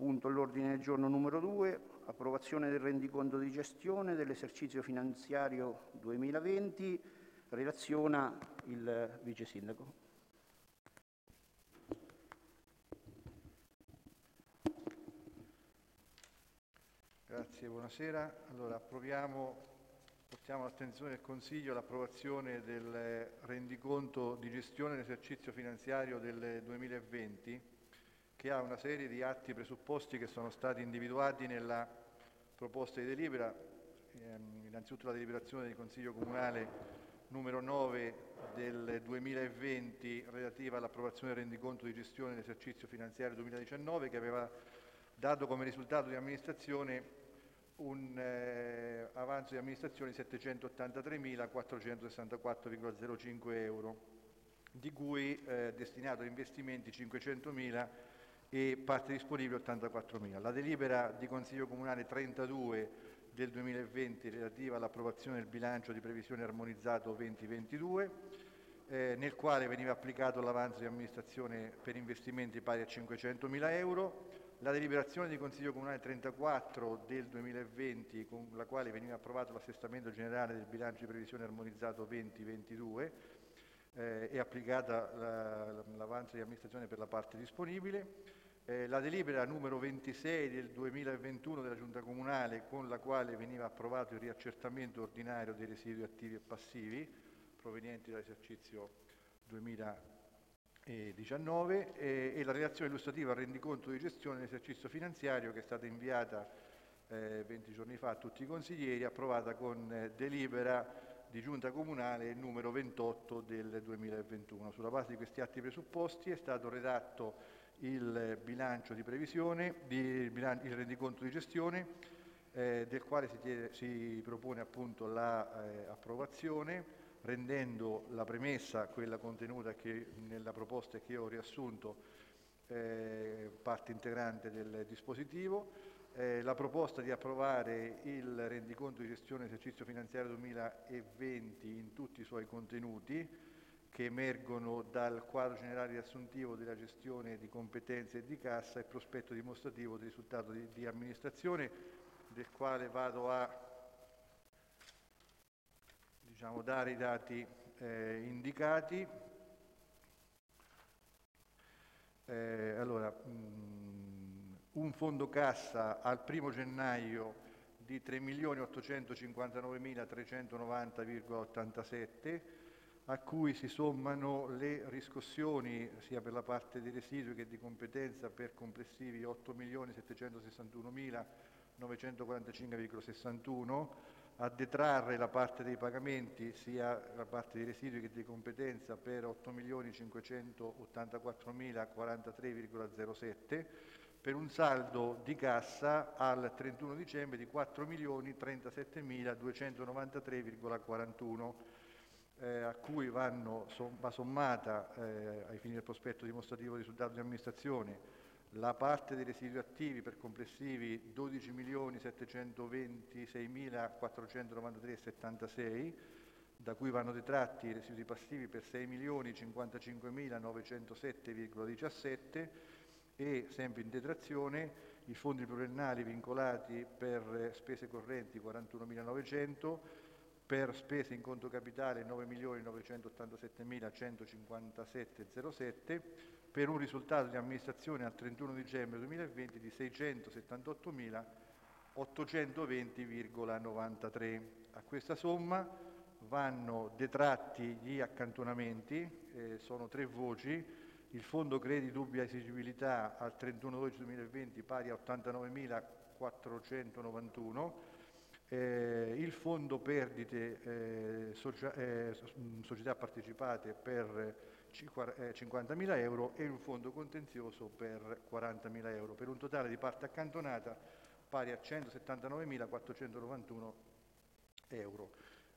Punto all'ordine del giorno numero 2, approvazione del rendiconto di gestione dell'esercizio finanziario 2020. Relaziona il Vice Sindaco. Grazie, buonasera. Allora, portiamo all'attenzione del Consiglio l'approvazione del rendiconto di gestione dell'esercizio finanziario del 2020, che ha una serie di atti presupposti che sono stati individuati nella proposta di delibera. Innanzitutto la deliberazione del Consiglio Comunale numero 9 del 2020 relativa all'approvazione del rendiconto di gestione dell'esercizio finanziario 2019, che aveva dato come risultato di amministrazione un avanzo di amministrazione di 783.464,05 euro, di cui destinato a investimenti 500.000 e parte disponibile 84.000. La delibera di Consiglio Comunale 32 del 2020 relativa all'approvazione del bilancio di previsione armonizzato 2022, nel quale veniva applicato l'avanzo di amministrazione per investimenti pari a 500.000 euro. La deliberazione di Consiglio Comunale 34 del 2020, con la quale veniva approvato l'assestamento generale del bilancio di previsione armonizzato 2022 e applicata l'avanzo di amministrazione per la parte disponibile. La delibera numero 26 del 2021 della Giunta Comunale, con la quale veniva approvato il riaccertamento ordinario dei residui attivi e passivi provenienti dall'esercizio 2019 e la relazione illustrativa al rendiconto di gestione dell'esercizio finanziario, che è stata inviata 20 giorni fa a tutti i consiglieri, approvata con delibera di Giunta Comunale numero 28 del 2021. Sulla base di questi atti presupposti è stato redatto il bilancio di previsione, il rendiconto di gestione, del quale si propone appunto l'approvazione, rendendo la premessa, quella contenuta nella proposta che io ho riassunto, parte integrante del dispositivo. La proposta di approvare il rendiconto di gestione esercizio finanziario 2020 in tutti i suoi contenuti, che emergono dal quadro generale riassuntivo della gestione di competenze e di cassa e prospetto dimostrativo del risultato di amministrazione, del quale vado a dare i dati indicati. Allora, un fondo cassa al 1° gennaio di 3.859.390,87, a cui si sommano le riscossioni sia per la parte dei residui che di competenza per complessivi 8.761.945,61, a detrarre la parte dei pagamenti sia la parte dei residui che di competenza per 8.584.043,07, per un saldo di cassa al 31 dicembre di 4.037.293,41, a cui va sommata, ai fini del prospetto dimostrativo di risultato di amministrazione, la parte dei residui attivi per complessivi 12.726.493,76, da cui vanno detratti i residui passivi per 6.055.907,17 e, sempre in detrazione, i fondi pluriennali vincolati per spese correnti 41.900, per spese in conto capitale 9.987.157,07, per un risultato di amministrazione al 31 dicembre 2020 di 678.820,93. A questa somma vanno detratti gli accantonamenti, sono 3 voci: il fondo crediti dubbia esigibilità al 31/12/2020 pari a 89.491, il fondo perdite società partecipate per 50.000 euro e un fondo contenzioso per 40.000 euro, per un totale di parte accantonata pari a 179.491 euro.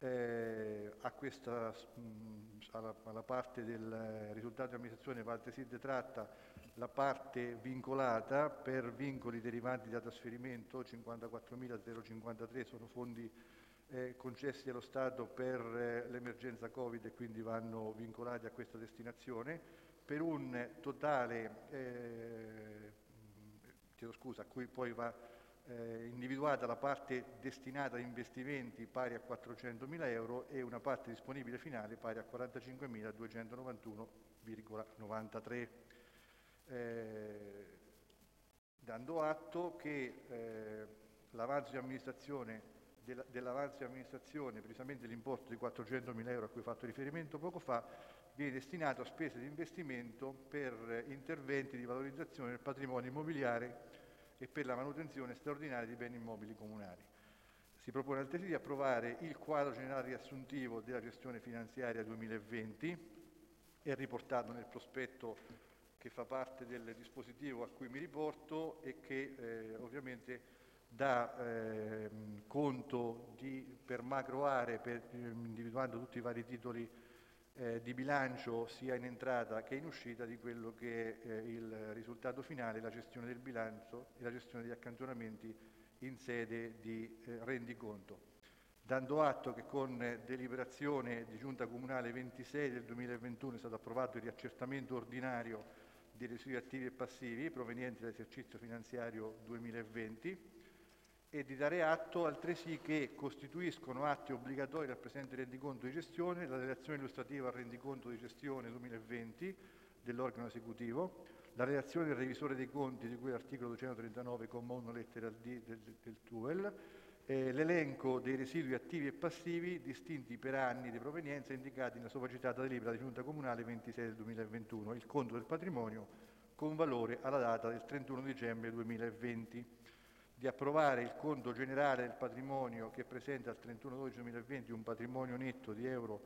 Alla parte del risultato di amministrazione va altresì detratta la parte vincolata per vincoli derivanti da trasferimento 54.053, sono fondi concessi allo Stato per l'emergenza Covid e quindi vanno vincolati a questa destinazione, per un totale a cui poi va individuata la parte destinata a investimenti pari a 400.000 euro e una parte disponibile finale pari a 45.291,93. Dando atto che l'avanzo di amministrazione, dell'avanzo di amministrazione, precisamente l'importo di 400.000 euro a cui ho fatto riferimento poco fa, viene destinato a spese di investimento per interventi di valorizzazione del patrimonio immobiliare e per la manutenzione straordinaria di beni immobili comunali. Si propone altresì di approvare il quadro generale riassuntivo della gestione finanziaria 2020, è riportato nel prospetto che fa parte del dispositivo a cui mi riporto e che ovviamente dà conto per macro aree, individuando tutti i vari titoli di bilancio sia in entrata che in uscita, di quello che è il risultato finale, la gestione del bilancio e la gestione degli accantonamenti in sede di rendiconto. Dando atto che con deliberazione di Giunta Comunale 26 del 2021 è stato approvato il riaccertamento ordinario dei residui attivi e passivi provenienti dall'esercizio finanziario 2020, e di dare atto altresì che costituiscono atti obbligatori del presente rendiconto di gestione la relazione illustrativa al rendiconto di gestione 2020 dell'organo esecutivo, la relazione del revisore dei conti di cui all'articolo 239, comma 1, lettera D del TUEL, l'elenco dei residui attivi e passivi distinti per anni di provenienza indicati nella sopracitata delibera di Giunta Comunale 26 del 2021, il conto del patrimonio con valore alla data del 31 dicembre 2020. Di approvare il conto generale del patrimonio che presenta al 31/12/2020 un patrimonio netto di euro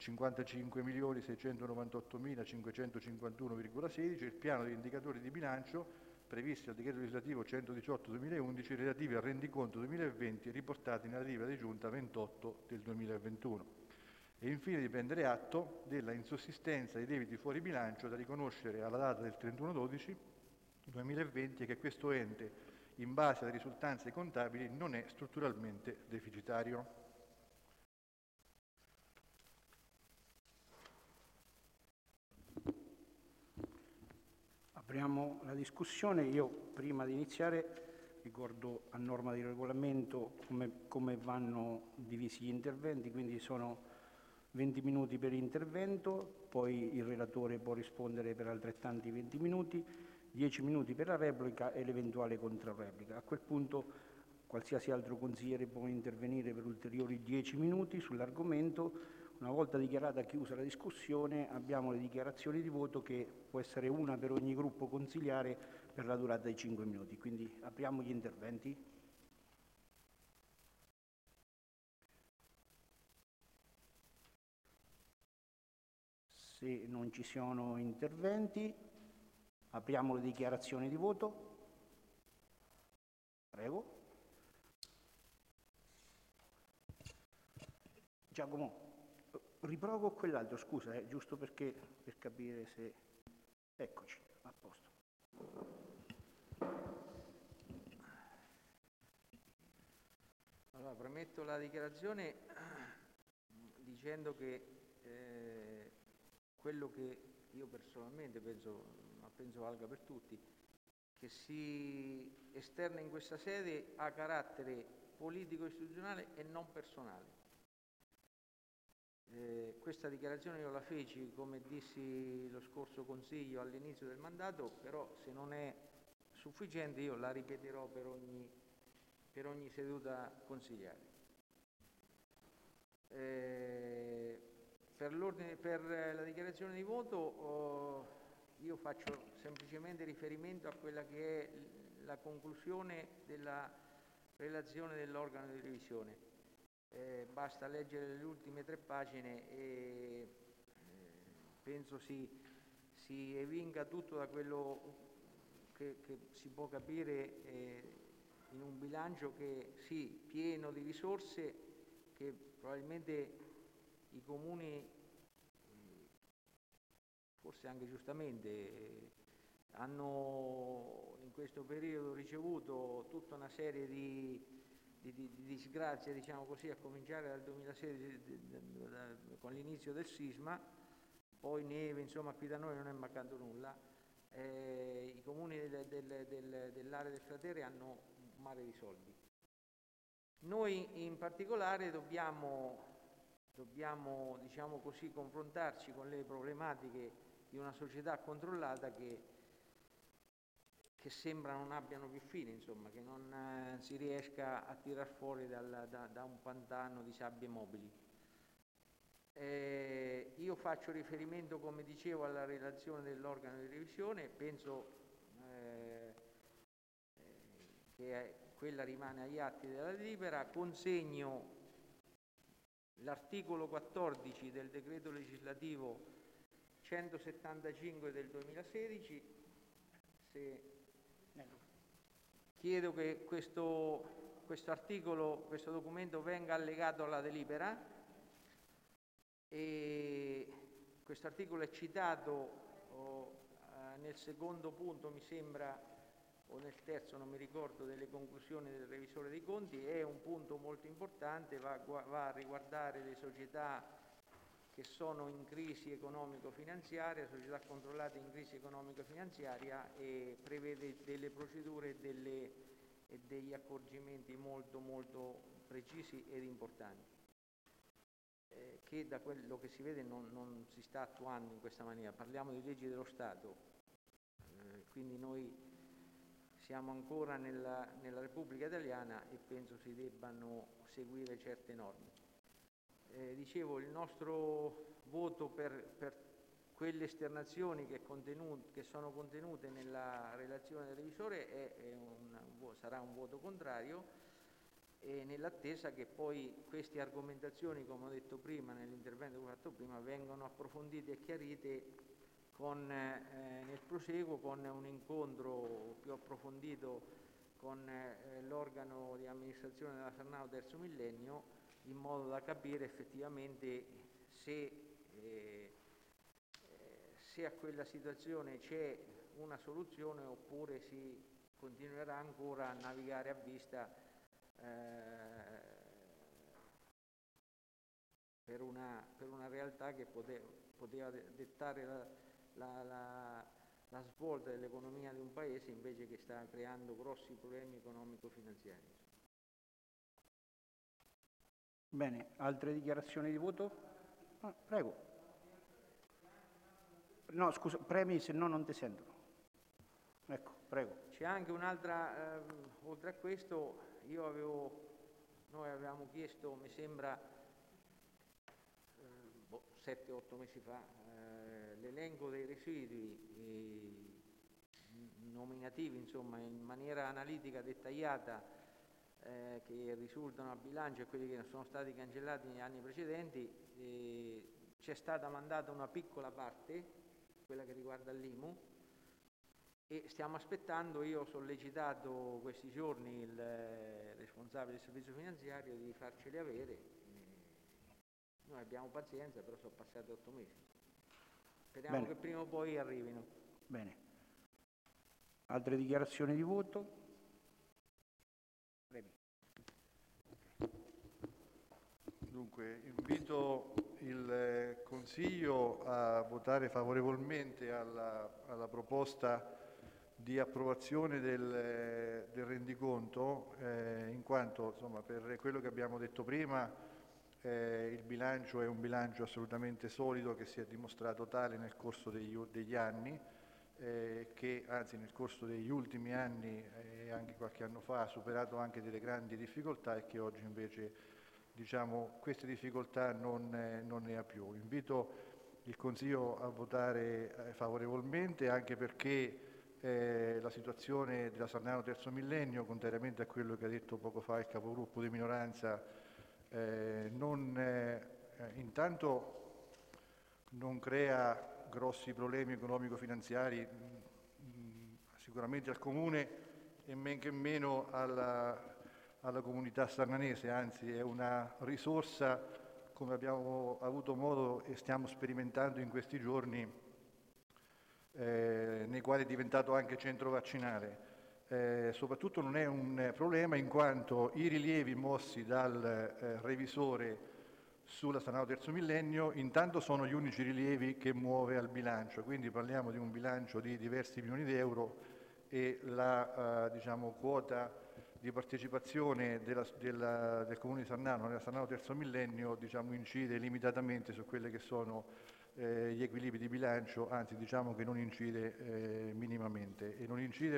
55.698.551,16, il piano degli indicatori di bilancio previsti dal decreto legislativo 118/2011 relativi al rendiconto 2020 riportati nella delibera di Giunta 28 del 2021. E infine di prendere atto della insussistenza dei debiti fuori bilancio da riconoscere alla data del 31/12/2020 e che questo ente, in base alle risultanze contabili, non è strutturalmente deficitario. Apriamo la discussione. Io, prima di iniziare, ricordo a norma di regolamento come vanno divisi gli interventi, quindi sono 20 minuti per intervento, poi il relatore può rispondere per altrettanti 20 minuti, 10 minuti per la replica e l'eventuale controreplica. A quel punto qualsiasi altro consigliere può intervenire per ulteriori 10 minuti sull'argomento. Una volta dichiarata chiusa la discussione, abbiamo le dichiarazioni di voto, che può essere una per ogni gruppo consigliare per la durata di 5 minuti. Quindi apriamo gli interventi. Se non ci sono interventi, apriamo le dichiarazioni di voto. Prego. Giacomo, riprovo quell'altro, scusa, giusto per capire se... Eccoci, a posto. Allora, premetto la dichiarazione dicendo che quello che io personalmente penso, ma penso valga per tutti, che si esterna in questa sede ha carattere politico-istituzionale e non personale. Questa dichiarazione io la feci, come dissi lo scorso Consiglio, all'inizio del mandato, però se non è sufficiente io la ripeterò per ogni seduta consigliare. Per la dichiarazione di voto io faccio semplicemente riferimento a quella che è la conclusione della relazione dell'organo di revisione. Basta leggere le ultime 3 pagine e penso si evinca tutto da quello che si può capire in un bilancio che sì, pieno di risorse, che probabilmente i comuni, forse anche giustamente, hanno in questo periodo ricevuto tutta una serie di disgrazie, diciamo così, a cominciare dal 2016 con l'inizio del sisma, poi neve, insomma qui da noi non è mancato nulla, i comuni dell'area del cratere hanno un mare di soldi. Noi in particolare dobbiamo diciamo così, confrontarci con le problematiche di una società controllata che sembra non abbiano più fine, insomma, che non si riesca a tirar fuori da un pantano di sabbie mobili. Io faccio riferimento, come dicevo, alla relazione dell'organo di revisione, penso che quella rimane agli atti della delibera. Consegno l'articolo 14 del decreto legislativo 175 del 2016. Chiedo che questo documento venga allegato alla delibera, e questo articolo è citato nel secondo punto, mi sembra, o nel terzo, non mi ricordo, delle conclusioni del revisore dei conti. È un punto molto importante, va a riguardare le società che sono in crisi economico-finanziaria, società controllate in crisi economico-finanziaria, e prevede delle procedure e degli accorgimenti molto precisi ed importanti, che da quello che si vede non si sta attuando in questa maniera. Parliamo di leggi dello Stato, quindi noi siamo ancora nella Repubblica Italiana e penso si debbano seguire certe norme. Dicevo, il nostro voto per quelle esternazioni che sono contenute nella relazione del revisore sarà un voto contrario, e nell'attesa che poi queste argomentazioni, come ho detto prima nell'intervento che ho fatto prima, vengano approfondite e chiarite nel proseguo, con un incontro più approfondito con l'organo di amministrazione della Sarnao Terzo Millennio, in modo da capire effettivamente se a quella situazione c'è una soluzione oppure si continuerà ancora a navigare a vista per una realtà che poteva dettare la svolta dell'economia di un paese, invece che sta creando grossi problemi economico-finanziari. Bene, altre dichiarazioni di voto? Prego. No, scusa, premi, se no non ti sentono. Ecco, prego. C'è anche un'altra, oltre a questo, noi avevamo chiesto, mi sembra 7-8 mesi fa, l'elenco dei residui nominativi, insomma, in maniera analitica dettagliata, che risultano a bilancio e quelli che sono stati cancellati negli anni precedenti. C'è stata mandata una piccola parte, quella che riguarda l'IMU, e stiamo aspettando. Io ho sollecitato questi giorni il responsabile del servizio finanziario di farceli avere. Noi abbiamo pazienza, però sono passati 8 mesi. Speriamo Bene. Che prima o poi arrivino. Bene. Altre dichiarazioni di voto? Dunque, invito il Consiglio a votare favorevolmente alla proposta di approvazione del rendiconto, in quanto, insomma, per quello che abbiamo detto prima, il bilancio è un bilancio assolutamente solido, che si è dimostrato tale nel corso degli anni, che anzi nel corso degli ultimi anni e anche qualche anno fa ha superato anche delle grandi difficoltà, e che oggi invece, diciamo, queste difficoltà non ne ha più. Invito il Consiglio a votare favorevolmente, anche perché la situazione della Sarnao Terzo Millennio, contrariamente a quello che ha detto poco fa il capogruppo di minoranza, intanto non crea grossi problemi economico-finanziari sicuramente al Comune e men che meno alla comunità sarnanese, anzi è una risorsa, come abbiamo avuto modo e stiamo sperimentando in questi giorni, nei quali è diventato anche centro vaccinale. Soprattutto non è un problema in quanto i rilievi mossi dal revisore sulla Sanao Terzo Millennio, intanto sono gli unici rilievi che muove al bilancio, quindi parliamo di un bilancio di diversi milioni di euro e la quota di partecipazione del Comune di Sarnano nella Sanao Terzo Millennio incide limitatamente su quelli che sono gli equilibri di bilancio, anzi diciamo che non incide minimamente. E non incide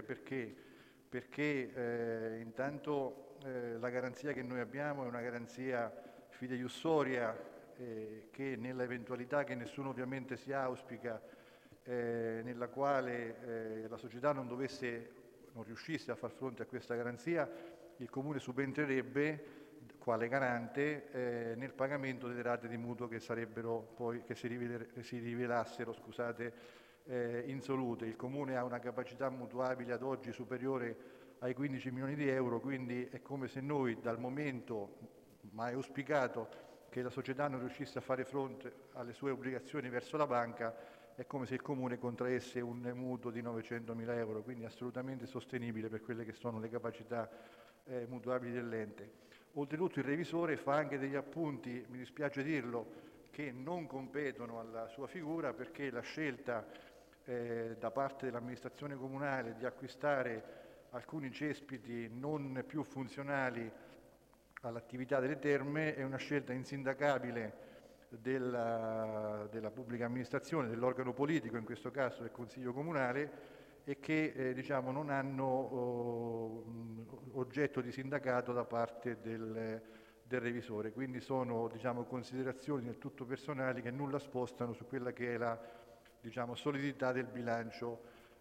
perché intanto la garanzia che noi abbiamo è una garanzia fideiussoria che nella eventualità che nessuno ovviamente si auspica, nella quale la società non riuscisse a far fronte a questa garanzia, il Comune subentrerebbe quale garante nel pagamento delle rate di mutuo che si rivelassero insolute. Il Comune ha una capacità mutuabile ad oggi superiore ai 15 milioni di euro, quindi è come se noi, dal momento mai auspicato che la società non riuscisse a fare fronte alle sue obbligazioni verso la banca, è come se il Comune contraesse un mutuo di 900.000 euro, quindi assolutamente sostenibile per quelle che sono le capacità mutuabili dell'ente. Oltretutto il revisore fa anche degli appunti, mi dispiace dirlo, che non competono alla sua figura, perché la scelta da parte dell'amministrazione comunale di acquistare alcuni cespiti non più funzionali all'attività delle terme è una scelta insindacabile della pubblica amministrazione, dell'organo politico, in questo caso del Consiglio Comunale, e che non hanno oggetto di sindacato da parte del revisore. Quindi sono considerazioni del tutto personali che nulla spostano su quella che è la solidità del bilancio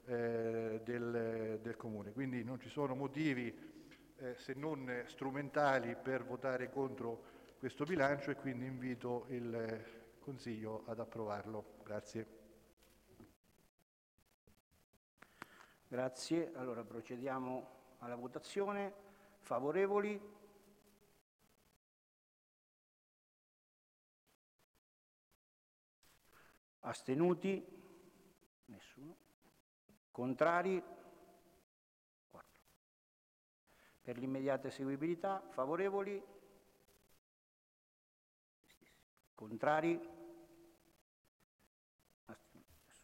del Comune. Quindi non ci sono motivi se non strumentali per votare contro questo bilancio, e quindi invito il Consiglio ad approvarlo. Grazie. Grazie. Allora procediamo alla votazione. Favorevoli? Astenuti? Nessuno. Contrari? 4. Per l'immediata eseguibilità, favorevoli? Contrari?